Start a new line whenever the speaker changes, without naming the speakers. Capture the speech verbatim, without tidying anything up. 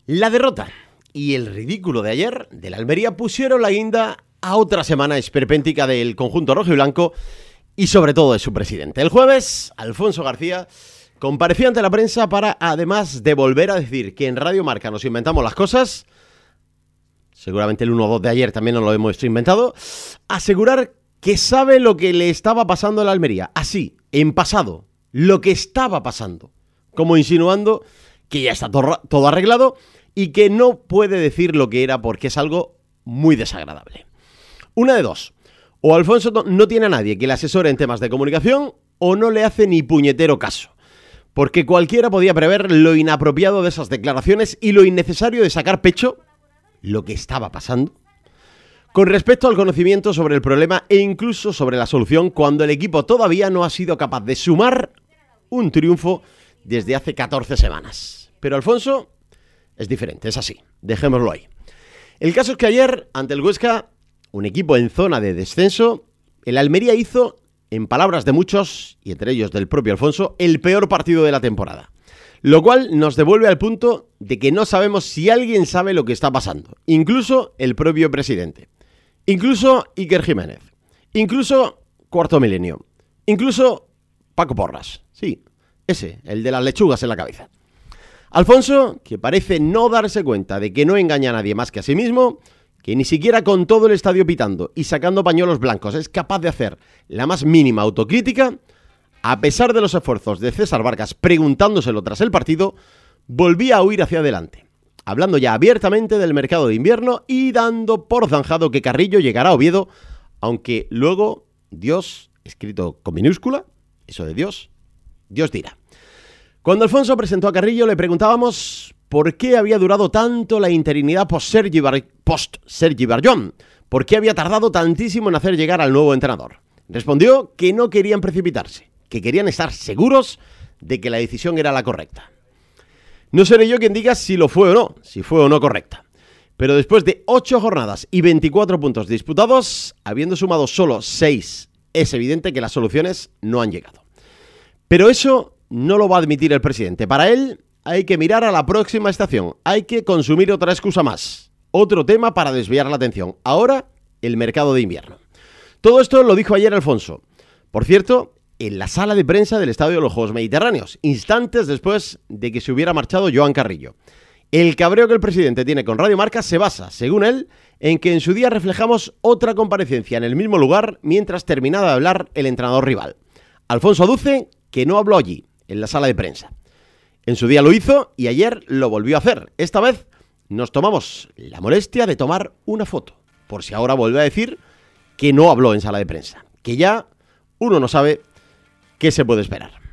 La derrota y el ridículo de ayer del Almería pusieron la guinda a otra semana esperpéntica del conjunto rojiblanco y sobre todo de su presidente. El jueves, Alfonso García compareció ante la prensa para, además de volver a decir que en Radio Marca nos inventamos las cosas, seguramente el uno dos de ayer también nos lo hemos inventado, asegurar que sabe lo que le estaba pasando a la Almería, así, en pasado, lo que estaba pasando, como insinuando que ya está todo, todo arreglado y que no puede decir lo que era porque es algo muy desagradable. Una de dos, o Alfonso no tiene a nadie que le asesore en temas de comunicación o no le hace ni puñetero caso, porque cualquiera podía prever lo inapropiado de esas declaraciones y lo innecesario de sacar pecho lo que estaba pasando con respecto al conocimiento sobre el problema e incluso sobre la solución cuando el equipo todavía no ha sido capaz de sumar un triunfo desde hace catorce semanas. Pero Alfonso es diferente, es así, dejémoslo ahí. El caso es que ayer, ante el Huesca, un equipo en zona de descenso, el Almería hizo, en palabras de muchos, y entre ellos del propio Alfonso, el peor partido de la temporada. Lo cual nos devuelve al punto de que no sabemos si alguien sabe lo que está pasando. Incluso el propio presidente. Incluso Iker Jiménez. Incluso Cuarto Milenio. Incluso Paco Porras. Sí, ese, el de las lechugas en la cabeza. Alfonso, que parece no darse cuenta de que no engaña a nadie más que a sí mismo, que ni siquiera con todo el estadio pitando y sacando pañuelos blancos es capaz de hacer la más mínima autocrítica, a pesar de los esfuerzos de César Vargas preguntándoselo tras el partido, volvía a huir hacia adelante, hablando ya abiertamente del mercado de invierno y dando por zanjado que Carrillo llegará a Oviedo, aunque luego Dios, escrito con minúscula, eso de Dios, Dios dirá. Cuando Alfonso presentó a Carrillo le preguntábamos por qué había durado tanto la interinidad post-Sergi Bar- post-Sergi Barjón, por qué había tardado tantísimo en hacer llegar al nuevo entrenador. Respondió que no querían precipitarse, que querían estar seguros de que la decisión era la correcta. No seré yo quien diga si lo fue o no, si fue o no correcta. Pero después de ocho jornadas y veinticuatro puntos disputados, habiendo sumado solo seis, es evidente que las soluciones no han llegado. Pero eso no lo va a admitir el presidente. Para él hay que mirar a la próxima estación. Hay que consumir otra excusa más. Otro tema para desviar la atención. Ahora, el mercado de invierno. Todo esto lo dijo ayer Alfonso. Por cierto, en la sala de prensa del Estadio de los Juegos Mediterráneos, instantes después de que se hubiera marchado Joan Carrillo. El cabreo que el presidente tiene con Radio Marca se basa, según él, en que en su día reflejamos otra comparecencia en el mismo lugar mientras terminaba de hablar el entrenador rival. Alfonso aduce que no habló allí, en la sala de prensa. En su día lo hizo y ayer lo volvió a hacer. Esta vez nos tomamos la molestia de tomar una foto, por si ahora vuelve a decir que no habló en sala de prensa, que ya uno no sabe qué se puede esperar.